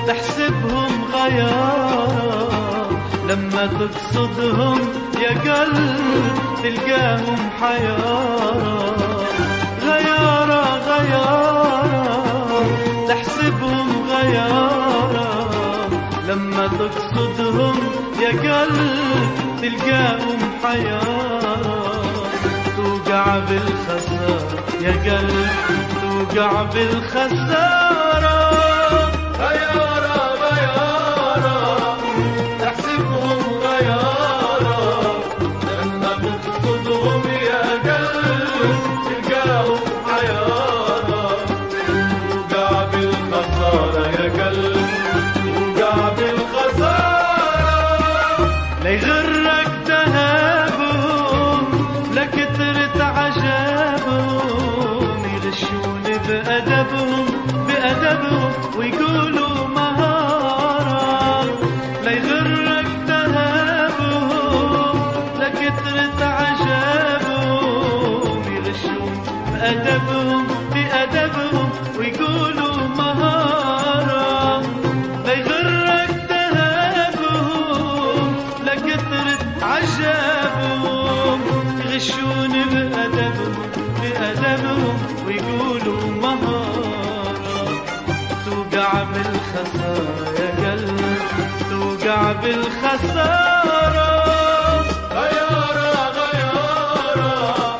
تحسبهم غيارة، لما تقصدهم يا قلب تلقاهم حيارة. غيارة غيارة تحسبهم غيارة، لما تقصدهم يا قلب تلقاهم حيارة. توقع بالخسارة يا قلب، توقع بالخسارة. غيارة غيارة تحسبهم غيارة، لما تقصدهم يا قلب تلقاهم حيارة. توقع بالخسارة يا قلب، توقع بالخسارة. لا يغرك ذهابهم، لا كترة عجابهم، يغشون بأدبهم بأدبهم ويقولوا مهارة. لا يغرك ذهابهم، لا كترة عجابهم، يغشون بأدبهم بأدبهم ويقولوا مهارة. لا يغرك ذهابهم، لا كترة عجابهم، يغشون بأدبهم بأدبهم ويقولوا مهارة. توقع بالخسارة يا قلب، توقع بالخسارة. غيارة غيارة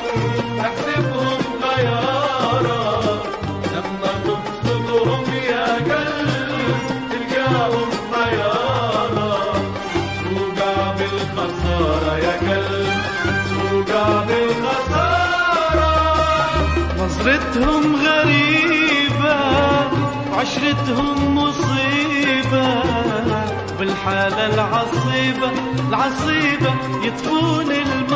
تحسبهم غيارة، لما تقصدهم يا قلب تلقاهم حيارة. توقع بالخسارة يا قلب، توقع بالخسارة. نظرتهم غريبة، عشرتهم مصيبة، بالحالة العصيبة العصيبة يطفون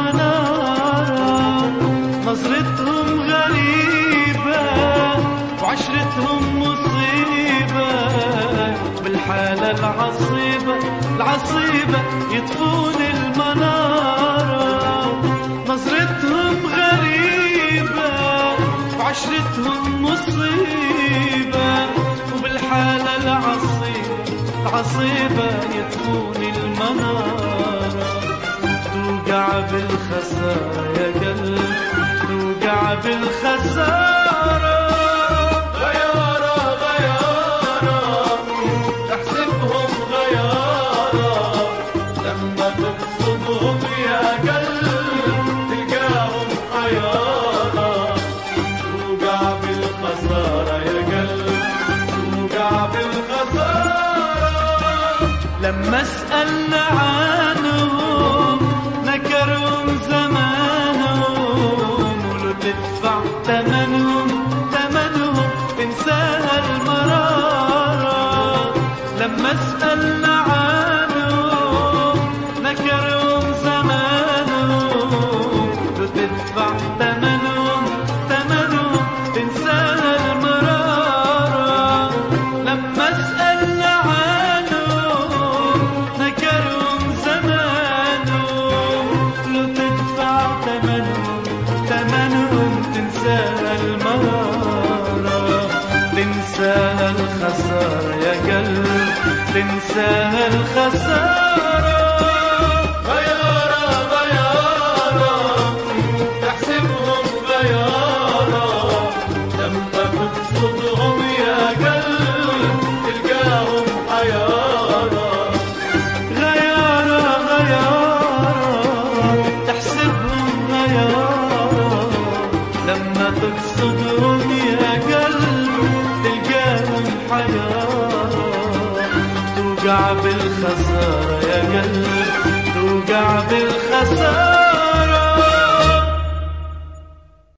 المنارة. نظرتهم غريبة وعشرتهم مصيبة، بالحالة العصيبة العصيبة يطفون المنارة. نظرتهم غريبة وعشرتهم مصيبة، وبالحالة العصيبة العصيبة يطفون المنارة. توقع بالخسارة يا قلب، توقع بالخسارة. غيارة غيارة تحسبهم غيارة، لما تقصدهم يا قلب تلقاهم حيارة. توقع بالخسارة يا قلب، توقع بالخسارة. لما سألنا عنهم نكرهم زمانهم، ولو تدفع ثمنهم ثمنهم تنساها المرارة. لما سألنا عنهم نكرهم زمانهم، لو تدفع ثمنهم ثمنهم تنساها المرارة. لما سألنا عنهم نكرهم زمانهم، لو تدفع ثمنهم ثمنهم تنساها المرارة. تنساها الخسارة يا قلب، تنساها الخسارة. غيارة غيارة تحسبهم غيارة، لما تقصدهم يا قلب تلقاهم حيارة. غيارة غيارة تحسبهم غيارة، لما تقصدهم يا قلب تلقاهم حيارة. توقع بالخسارة يا قلب، توقع بالخسارة.